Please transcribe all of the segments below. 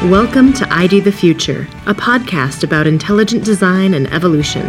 Welcome to ID the Future, a podcast about intelligent design and evolution.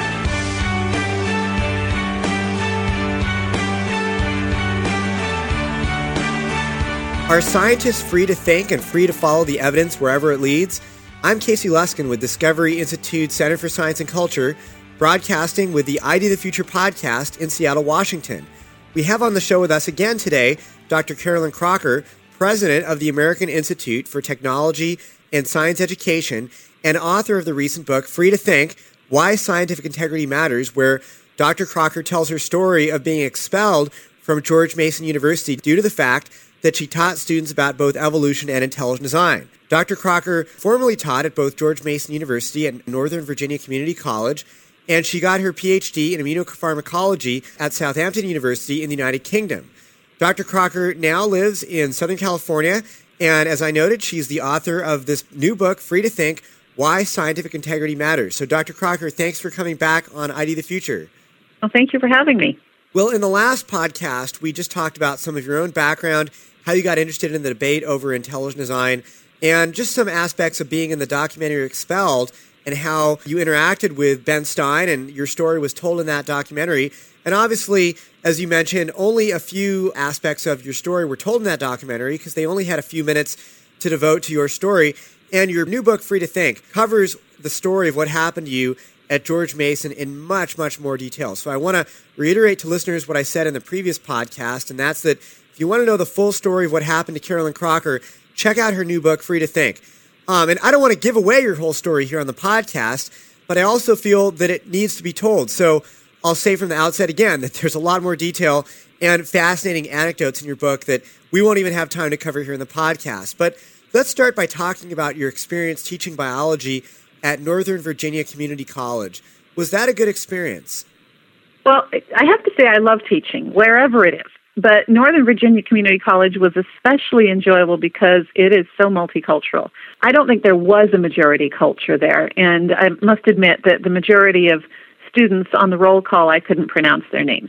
Are scientists free to think and free to follow the evidence wherever it leads? I'm Casey Luskin with Discovery Institute Center for Science and Culture, broadcasting with the ID the Future podcast in Seattle, Washington. We have on the show with us again today Dr. Carolyn Crocker, president of the American Institute for Technology and Science Education and author of the recent book, Free to Think, Why Scientific Integrity Matters, where Dr. Crocker tells her story of being expelled from George Mason University due to the fact that she taught students about both evolution and intelligent design. Dr. Crocker formerly taught at both George Mason University and Northern Virginia Community College, and she got her PhD in immunopharmacology at Southampton University in the United Kingdom. Dr. Crocker now lives in Southern California, and as I noted, she's the author of this new book, Free to Think, Why Scientific Integrity Matters. So Dr. Crocker, thanks for coming back on ID the Future. Well, thank you for having me. Well, in the last podcast, we just talked about some of your own background, how you got interested in the debate over intelligent design, and just some aspects of being in the documentary Expelled, and how you interacted with Ben Stein, and your story was told in that documentary. And obviously, as you mentioned, only a few aspects of your story were told in that documentary because they only had a few minutes to devote to your story. And your new book, Free to Think, covers the story of what happened to you at George Mason in much, much more detail. So I want to reiterate to listeners what I said in the previous podcast, and that's that if you want to know the full story of what happened to Carolyn Crocker, check out her new book, Free to Think. And I don't want to give away your whole story here on the podcast, but I also feel that it needs to be told. So I'll say from the outset again that there's a lot more detail and fascinating anecdotes in your book that we won't even have time to cover here in the podcast. But let's start by talking about your experience teaching biology at Northern Virginia Community College. Was that a good experience? Well, I have to say I love teaching, wherever it is. But Northern Virginia Community College was especially enjoyable because it is so multicultural. I don't think there was a majority culture there, and I must admit that the majority of students on the roll call, I couldn't pronounce their names.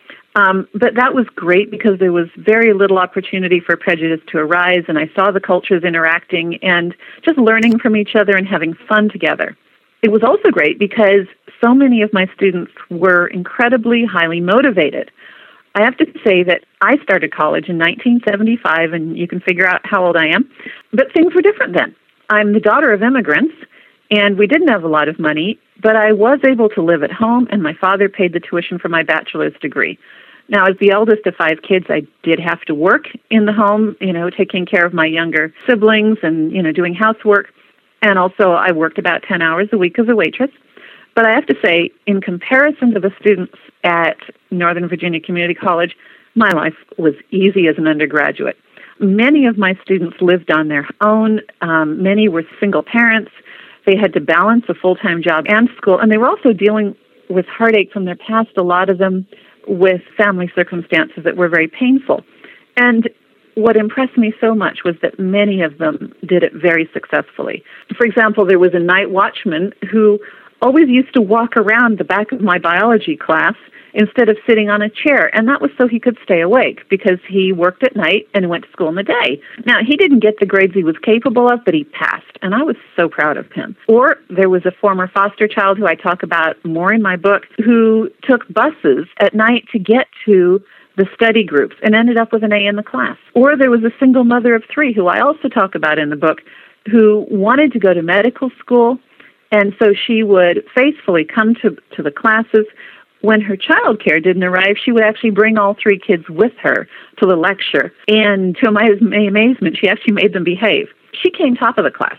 But that was great because there was very little opportunity for prejudice to arise, and I saw the cultures interacting and just learning from each other and having fun together. It was also great because so many of my students were incredibly highly motivated. I have to say that I started college in 1975, and you can figure out how old I am, but things were different then. I'm the daughter of immigrants, and we didn't have a lot of money, but I was able to live at home, and my father paid the tuition for my bachelor's degree. Now, as the eldest of 5 kids, I did have to work in the home, taking care of my younger siblings and, doing housework, and also I worked about 10 hours a week as a waitress. But I have to say, in comparison to the students at Northern Virginia Community College, my life was easy as an undergraduate. Many of my students lived on their own. Many were single parents. They had to balance a full-time job and school, and they were also dealing with heartache from their past, a lot of them with family circumstances that were very painful. And what impressed me so much was that many of them did it very successfully. For example, there was a night watchman who always used to walk around the back of my biology class instead of sitting on a chair, and that was so he could stay awake because he worked at night and went to school in the day. Now, he didn't get the grades he was capable of, but he passed, and I was so proud of him. Or there was a former foster child who I talk about more in my book who took buses at night to get to the study groups and ended up with an A in the class. Or there was a single mother of 3 who I also talk about in the book who wanted to go to medical school, and so she would faithfully come to the classes. When her child care didn't arrive, she would actually bring all 3 kids with her to the lecture. And to my amazement, she actually made them behave. She came top of the class.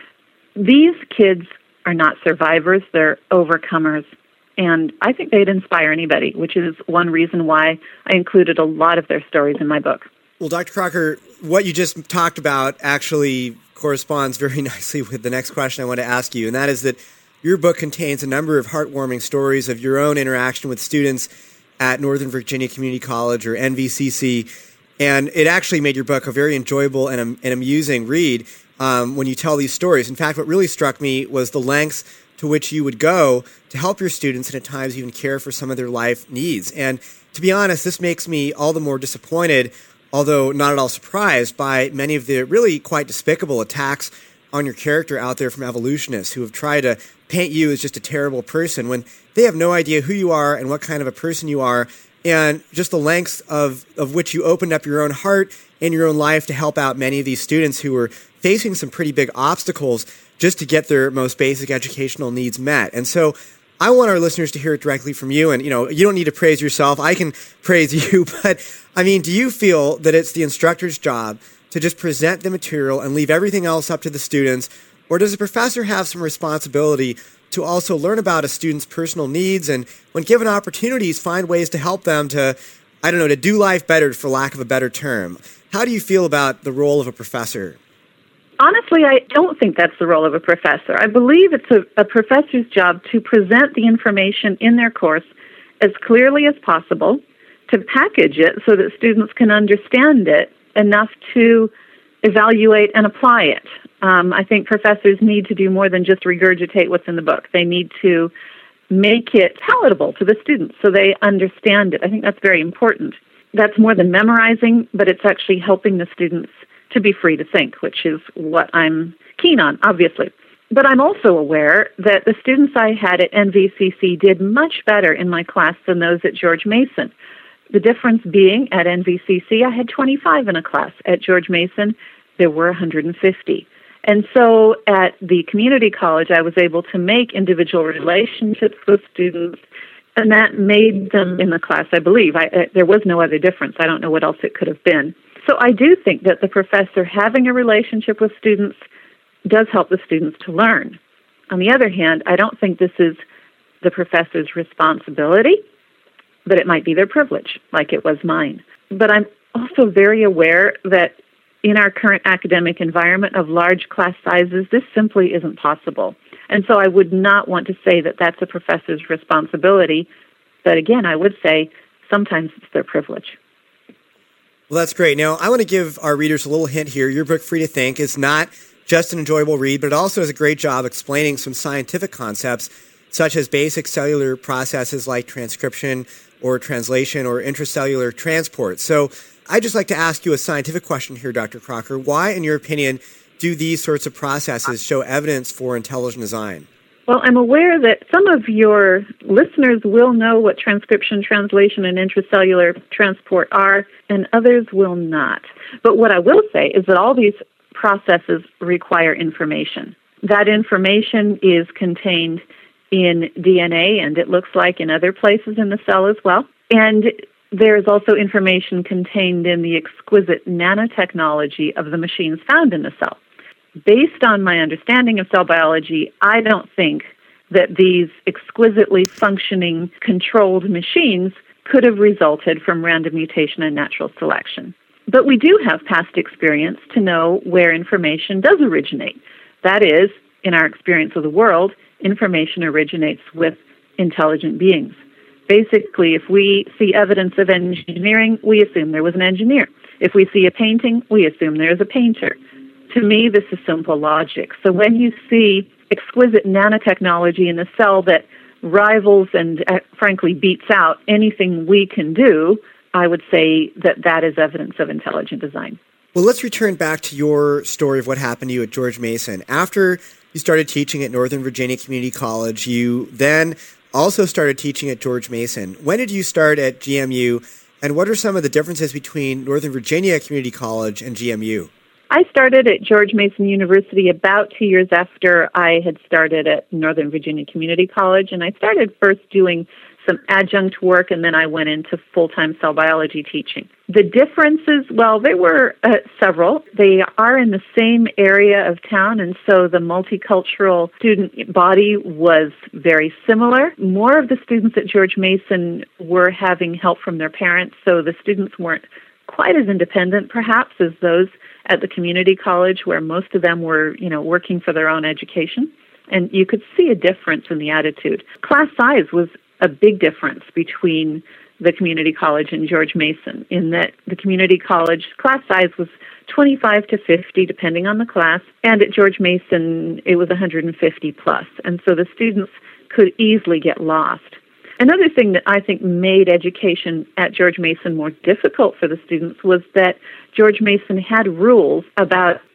These kids are not survivors, they're overcomers. And I think they'd inspire anybody, which is one reason why I included a lot of their stories in my book. Well, Dr. Crocker, what you just talked about actually corresponds very nicely with the next question I want to ask you, and that is that your book contains a number of heartwarming stories of your own interaction with students at Northern Virginia Community College, or NVCC, and it actually made your book a very enjoyable and amusing read when you tell these stories. In fact, what really struck me was the lengths to which you would go to help your students and at times even care for some of their life needs. And to be honest, this makes me all the more disappointed, although not at all surprised, by many of the really quite despicable attacks on your character out there from evolutionists who have tried to paint you as just a terrible person when they have no idea who you are and what kind of a person you are, and just the lengths of which you opened up your own heart and your own life to help out many of these students who were facing some pretty big obstacles just to get their most basic educational needs met. And so I want our listeners to hear it directly from you. And, you don't need to praise yourself. I can praise you. But, do you feel that it's the instructor's job to just present the material and leave everything else up to the students? Or does the professor have some responsibility to also learn about a student's personal needs and, when given opportunities, find ways to help them to do life better, for lack of a better term? How do you feel about the role of a professor? Honestly, I don't think that's the role of a professor. I believe it's a professor's job to present the information in their course as clearly as possible, to package it so that students can understand it enough to evaluate and apply it. I think professors need to do more than just regurgitate what's in the book. They need to make it palatable to the students so they understand it. I think that's very important. That's more than memorizing, but it's actually helping the students to be free to think, which is what I'm keen on, obviously. But I'm also aware that the students I had at NVCC did much better in my class than those at George Mason. The difference being, at NVCC, I had 25 in a class. At George Mason, there were 150. And so at the community college, I was able to make individual relationships with students, and that made them in the class, I believe. There was no other difference. I don't know what else it could have been. So I do think that the professor having a relationship with students does help the students to learn. On the other hand, I don't think this is the professor's responsibility, but it might be their privilege, like it was mine. But I'm also very aware that in our current academic environment of large class sizes, this simply isn't possible. And so I would not want to say that that's a professor's responsibility, but again, I would say sometimes it's their privilege. Well, that's great. Now, I want to give our readers a little hint here. Your book, Free to Think, is not just an enjoyable read, but it also does a great job explaining some scientific concepts, such as basic cellular processes like transcription or translation or intracellular transport. So I'd just like to ask you a scientific question here, Dr. Crocker. Why, in your opinion, do these sorts of processes show evidence for intelligent design? Well, I'm aware that some of your listeners will know what transcription, translation, and intracellular transport are, and others will not. But what I will say is that all these processes require information. That information is contained in DNA, and it looks like in other places in the cell as well. And there is also information contained in the exquisite nanotechnology of the machines found in the cell. Based on my understanding of cell biology, I don't think that these exquisitely functioning controlled machines could have resulted from random mutation and natural selection. But we do have past experience to know where information does originate. That is, in our experience of the world, information originates with intelligent beings. Basically, if we see evidence of engineering, we assume there was an engineer. If we see a painting, we assume there is a painter. To me, this is simple logic. So when you see exquisite nanotechnology in a cell that rivals and, frankly, beats out anything we can do, I would say that that is evidence of intelligent design. Well, let's return back to your story of what happened to you at George Mason. After you started teaching at Northern Virginia Community College, you then also started teaching at George Mason. When did you start at GMU, and what are some of the differences between Northern Virginia Community College and GMU? I started at George Mason University about 2 years after I had started at Northern Virginia Community College, and I started first doing some adjunct work, and then I went into full-time cell biology teaching. The differences, well, there were several. They are in the same area of town, and so the multicultural student body was very similar. More of the students at George Mason were having help from their parents, so the students weren't quite as independent, perhaps, as those at the community college, where most of them were, working for their own education. And you could see a difference in the attitude. Class size was a big difference between the community college and George Mason, in that the community college class size was 25 to 50, depending on the class, and at George Mason, it was 150 plus. And so the students could easily get lost. Another thing that I think made education at George Mason more difficult for the students was that George Mason had rules about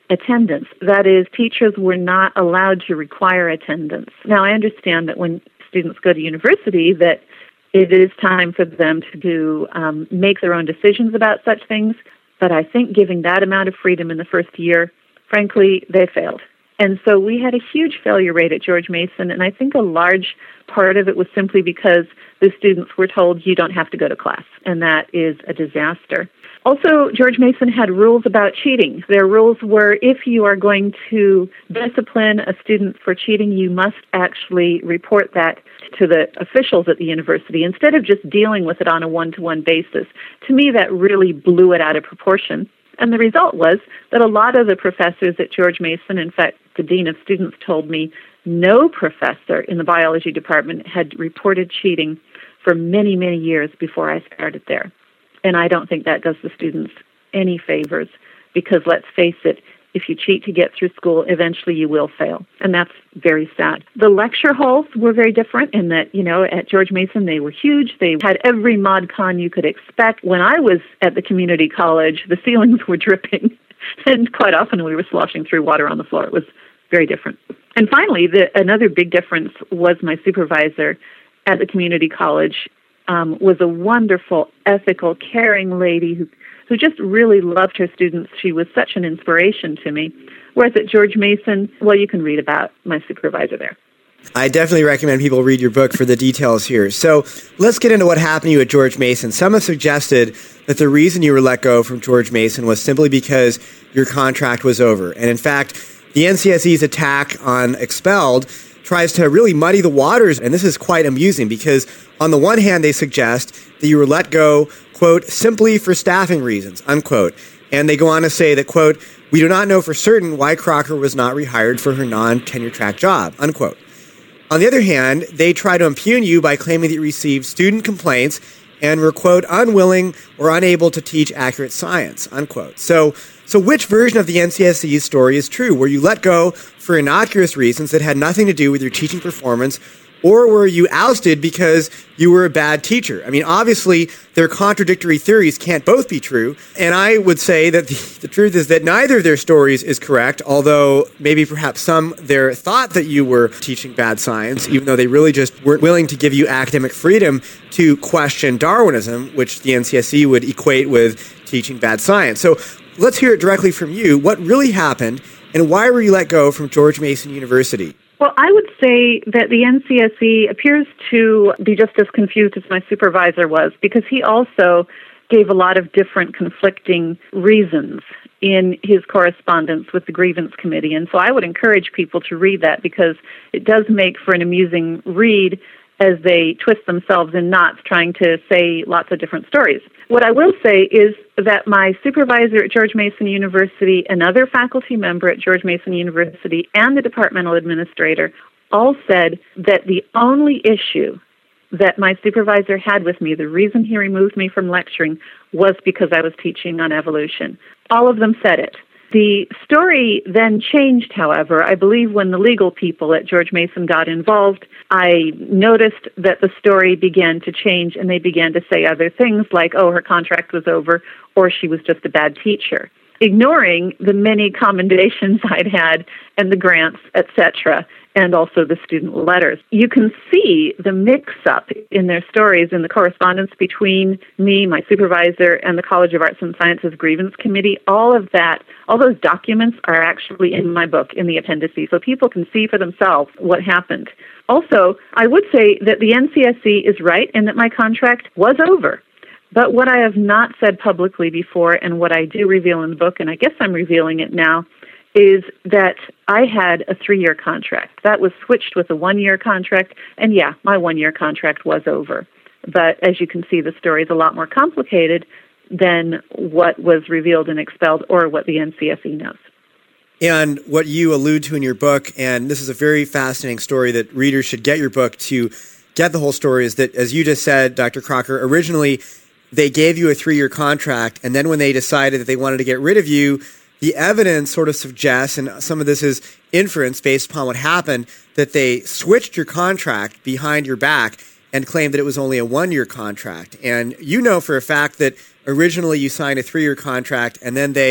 attendance. That is, teachers were not allowed to require attendance. Now, I understand that when students go to university that it is time for them to make their own decisions about such things, but I think giving that amount of freedom in the first year, frankly, they failed. And so we had a huge failure rate at George Mason, and I think a large part of it was simply because the students were told you don't have to go to class, and that is a disaster. Also, George Mason had rules about cheating. Their rules were if you are going to discipline a student for cheating, you must actually report that to the officials at the university instead of just dealing with it on a one-to-one basis. To me, that really blew it out of proportion. And the result was that a lot of the professors at George Mason, in fact, the dean of students told me no professor in the biology department had reported cheating for many, many years before I started there. And I don't think that does the students any favors because, let's face it, if you cheat to get through school, eventually you will fail. And that's very sad. The lecture halls were very different in that, at George Mason, they were huge. They had every mod con you could expect. When I was at the community college, the ceilings were dripping. And quite often we were sloshing through water on the floor. It was very different. And finally, another big difference was my supervisor at the community college was a wonderful, ethical, caring lady who just really loved her students. She was such an inspiration to me. Whereas at George Mason, well, you can read about my supervisor there. I definitely recommend people read your book for the details here. So let's get into what happened to you at George Mason. Some have suggested that the reason you were let go from George Mason was simply because your contract was over. And in fact, the NCSE's attack on Expelled tries to really muddy the waters, and this is quite amusing because on the one hand, they suggest that you were let go, quote, simply for staffing reasons, unquote. And they go on to say that, quote, we do not know for certain why Crocker was not rehired for her non-tenure track job, unquote. On the other hand, they try to impugn you by claiming that you received student complaints and were, quote, unwilling or unable to teach accurate science, unquote. So which version of the NCSE's story is true? Were you let go for innocuous reasons that had nothing to do with your teaching performance, or were you ousted because you were a bad teacher? I mean, obviously, their contradictory theories can't both be true, and I would say that the truth is that neither of their stories is correct, although maybe perhaps some there thought that you were teaching bad science, even though they really just weren't willing to give you academic freedom to question Darwinism, which the NCSE would equate with teaching bad science. So let's hear it directly from you. What really happened, and why were you let go from George Mason University? Well, I would say that the NCSE appears to be just as confused as my supervisor was, because he also gave a lot of different conflicting reasons in his correspondence with the grievance committee. And so I would encourage people to read that because it does make for an amusing read as they twist themselves in knots trying to say lots of different stories. What I will say is that my supervisor at George Mason University, another faculty member at George Mason University, and the departmental administrator all said that the only issue that my supervisor had with me, the reason he removed me from lecturing, was because I was teaching on evolution. All of them said it. The story then changed, however. I believe when the legal people at George Mason got involved, I noticed that the story began to change and they began to say other things like, oh, her contract was over or she was just a bad teacher, ignoring the many commendations I'd had and the grants, etc., and also the student letters. You can see the mix-up in their stories in the correspondence between me, my supervisor, and the College of Arts and Sciences Grievance Committee. All of that, all those documents are actually in my book, in the appendices, so people can see for themselves what happened. Also, I would say that the NCSE is right in that my contract was over. But what I have not said publicly before, and what I do reveal in the book, and I guess I'm revealing it now, is that I had a 3-year contract. That was switched with a 1-year contract, and yeah, my 1-year contract was over. But as you can see, the story is a lot more complicated than what was revealed in Expelled or what the NCSE knows. And what you allude to in your book, and this is a very fascinating story that readers should get your book to get the whole story, is that, as you just said, Dr. Crocker, originally they gave you a 3-year contract, and then when they decided that they wanted to get rid of you, the evidence sort of suggests, and some of this is inference based upon what happened, that they switched your contract behind your back and claimed that it was only a 1-year contract. And you know for a fact that originally you signed a 3-year contract, and then they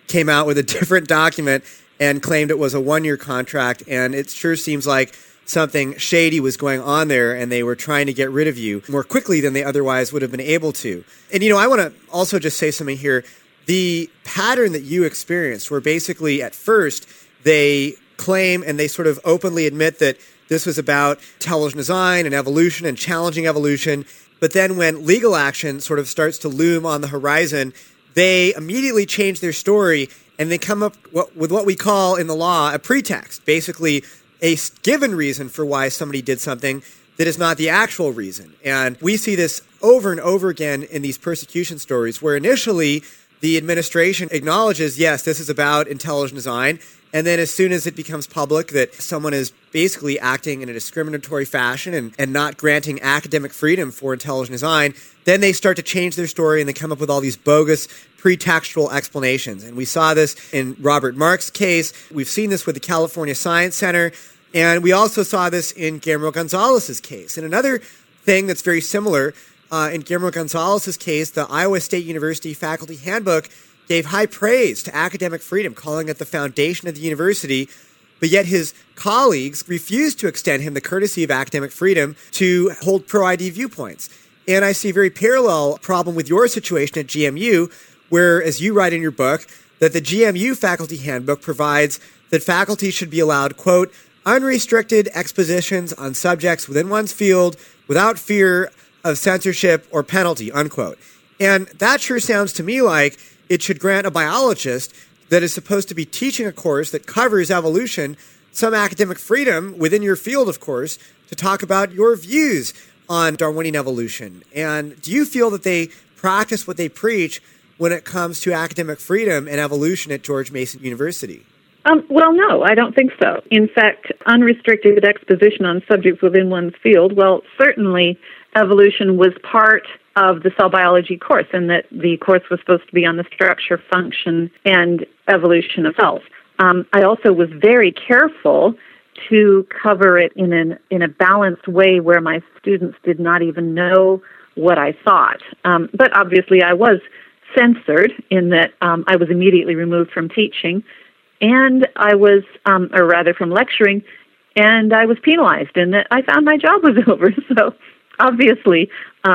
came out with a different document and claimed it was a 1-year contract. And it sure seems like something shady was going on there, and they were trying to get rid of you more quickly than they otherwise would have been able to. And, I want to also just say something here. The pattern that you experienced, where basically at first they claim and they sort of openly admit that this was about intelligent design and evolution and challenging evolution, but then when legal action sort of starts to loom on the horizon, they immediately change their story and they come up with what we call in the law a pretext, basically a given reason for why somebody did something that is not the actual reason. And we see this over and over again in these persecution stories where initially the administration acknowledges, yes, this is about intelligent design. And then as soon as it becomes public that someone is basically acting in a discriminatory fashion and not granting academic freedom for intelligent design, then they start to change their story and they come up with all these bogus pretextual explanations. And we saw this in Robert Mark's case. We've seen this with the California Science Center. And we also saw this in Guillermo Gonzalez's case. And another thing that's very similar, in Guillermo Gonzalez's case, the Iowa State University Faculty Handbook gave high praise to academic freedom, calling it the foundation of the university, but yet his colleagues refused to extend him the courtesy of academic freedom to hold pro-ID viewpoints. And I see a very parallel problem with your situation at GMU, where, as you write in your book, that the GMU Faculty Handbook provides that faculty should be allowed, quote, unrestricted expositions on subjects within one's field without fear of censorship or penalty, unquote. And that sure sounds to me like it should grant a biologist that is supposed to be teaching a course that covers evolution some academic freedom within your field, of course, to talk about your views on Darwinian evolution. And do you feel that they practice what they preach when it comes to academic freedom and evolution at George Mason University? Well, no, I don't think so. In fact, unrestricted exposition on subjects within one's field, well, certainly evolution was part of the cell biology course, and that the course was supposed to be on the structure, function, and evolution of cells. I also was very careful to cover it in a balanced way where my students did not even know what I thought. But obviously I was censored in that I was immediately removed from teaching, and I was, or rather from lecturing, and I was penalized in that I found my job was over. So obviously,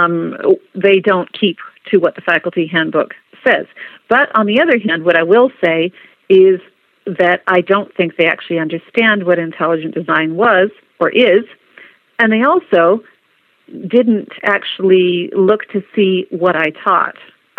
they don't keep to what the faculty handbook says. But on the other hand, what I will say is that I don't think they actually understand what intelligent design was or is, and they also didn't actually look to see what I taught,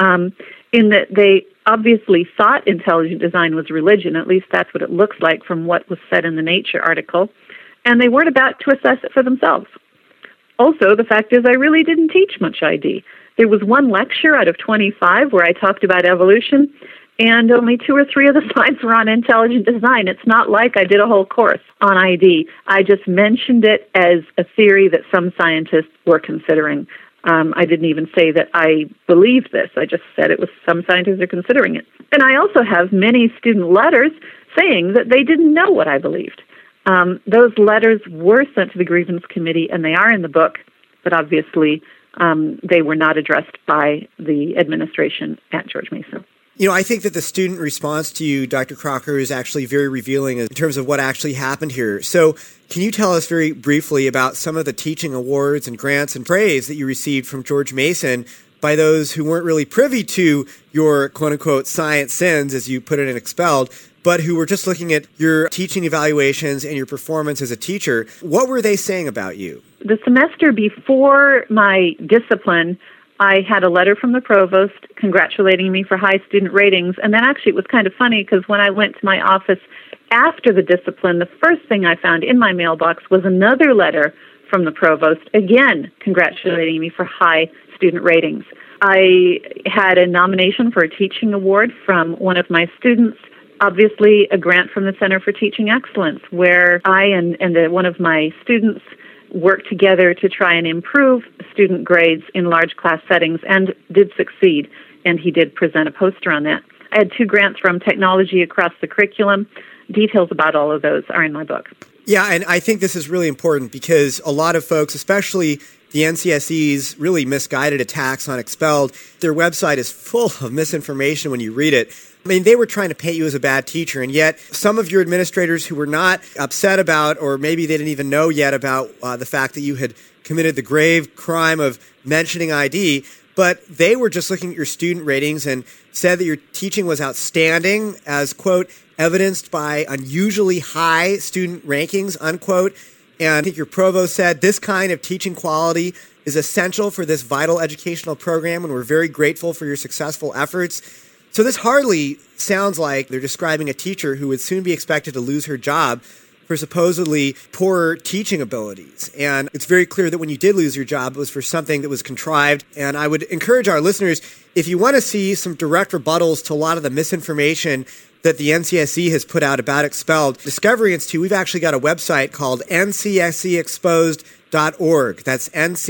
in that they obviously thought intelligent design was religion. At least that's what it looks like from what was said in the Nature article, and they weren't about to assess it for themselves. Also, the fact is I really didn't teach much ID. There was one lecture out of 25 where I talked about evolution, and only 2 or 3 of the slides were on intelligent design. It's not like I did a whole course on ID. I just mentioned it as a theory that some scientists were considering. I didn't even say that I believed this. I just said it was some scientists are considering it. And I also have many student letters saying that they didn't know what I believed. Those letters were sent to the grievance committee, and they are in the book, but obviously they were not addressed by the administration at George Mason. I think that the student response to you, Dr. Crocker, is actually very revealing in terms of what actually happened here. So can you tell us very briefly about some of the teaching awards and grants and praise that you received from George Mason by those who weren't really privy to your quote-unquote science sins, as you put it in Expelled, but who were just looking at your teaching evaluations and your performance as a teacher? What were they saying about you? The semester before my discipline, I had a letter from the provost congratulating me for high student ratings. And then actually it was kind of funny because when I went to my office after the discipline, the first thing I found in my mailbox was another letter from the provost, again congratulating me for high student ratings. I had a nomination for a teaching award from one of my students, obviously a grant from the Center for Teaching Excellence, where I and one of my students worked together to try and improve student grades in large class settings and did succeed, and he did present a poster on that. I had 2 grants from Technology Across the Curriculum. Details about all of those are in my book. Yeah, and I think this is really important because a lot of folks, especially the NCSE's really misguided attacks on Expelled. Their website is full of misinformation when you read it. I mean, they were trying to paint you as a bad teacher, and yet some of your administrators who were not upset about, or maybe they didn't even know yet about the fact that you had committed the grave crime of mentioning ID, but they were just looking at your student ratings and said that your teaching was outstanding, as, quote, evidenced by unusually high student rankings, unquote. And I think your provost said this kind of teaching quality is essential for this vital educational program, and we're very grateful for your successful efforts. So this hardly sounds like they're describing a teacher who would soon be expected to lose her job for supposedly poor teaching abilities. And it's very clear that when you did lose your job, it was for something that was contrived. And I would encourage our listeners, if you want to see some direct rebuttals to a lot of the misinformation that the NCSE has put out about Expelled, Discovery Institute, we've actually got a website called ncseexposed.org. That's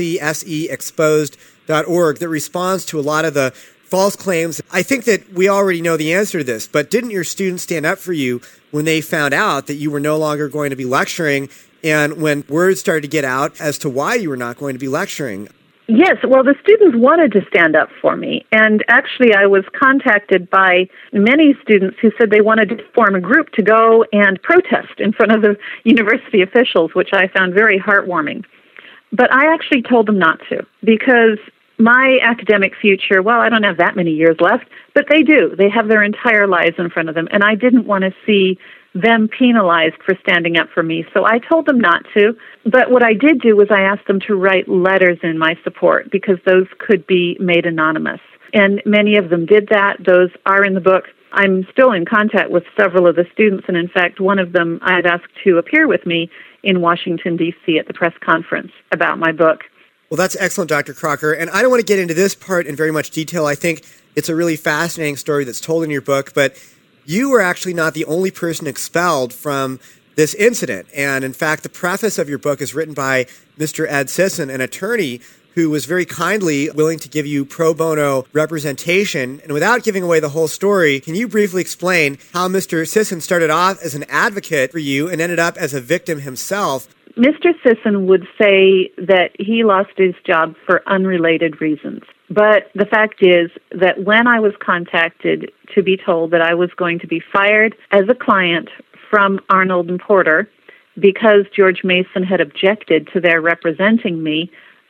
ncseexposed.org that responds to a lot of the false claims. I think that we already know the answer to this, but didn't your students stand up for you when they found out that you were no longer going to be lecturing, and when word started to get out as to why you were not going to be lecturing? Yes, well, the students wanted to stand up for me, and actually I was contacted by many students who said they wanted to form a group to go and protest in front of the university officials, which I found very heartwarming. But I actually told them not to, because my academic future, well, I don't have that many years left, but they do. They have their entire lives in front of them, and I didn't want to see them penalized for standing up for me, so I told them not to. But what I did do was I asked them to write letters in my support, because those could be made anonymous. And many of them did that. Those are in the book. I'm still in contact with several of the students, and in fact, one of them I had asked to appear with me in Washington, D.C. at the press conference about my book. Well, that's excellent, Dr. Crocker. And I don't want to get into this part in very much detail. I think it's a really fascinating story that's told in your book, but you were actually not the only person expelled from this incident. And in fact, the preface of your book is written by Mr. Ed Sisson, an attorney who was very kindly willing to give you pro bono representation. And without giving away the whole story, can you briefly explain how Mr. Sisson started off as an advocate for you and ended up as a victim himself? Mr. Sisson would say that he lost his job for unrelated reasons. But the fact is that when I was contacted to be told that I was going to be fired as a client from Arnold and Porter because George Mason had objected to their representing me,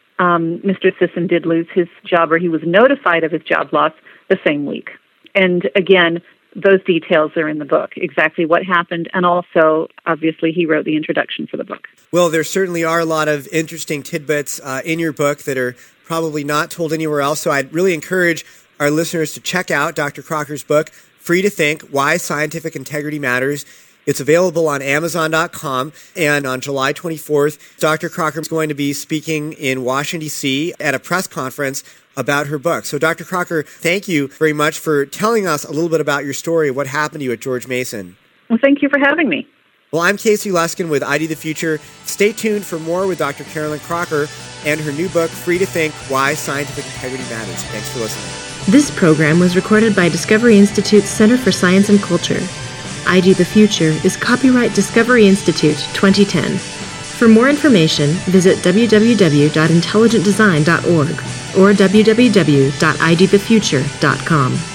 Mr. Sisson did lose his job, or he was notified of his job loss the same week. And again, those details are in the book, exactly what happened, and also, obviously, he wrote the introduction for the book. Well, there certainly are a lot of interesting tidbits in your book that are probably not told anywhere else, so I'd really encourage our listeners to check out Dr. Crocker's book, Free to Think, Why Scientific Integrity Matters. It's available on Amazon.com, and on July 24th, Dr. Crocker is going to be speaking in Washington, D.C. at a press conference about her book. So, Dr. Crocker, thank you very much for telling us a little bit about your story of what happened to you at George Mason. Well, thank you for having me. Well, I'm Casey Luskin with ID the Future. Stay tuned for more with Dr. Carolyn Crocker and her new book, Free to Think, Why Scientific Integrity Matters. Thanks for listening. This program was recorded by Discovery Institute's Center for Science and Culture. ID the Future is copyright Discovery Institute 2010. For more information, visit www.intelligentdesign.org or www.idthefuture.com.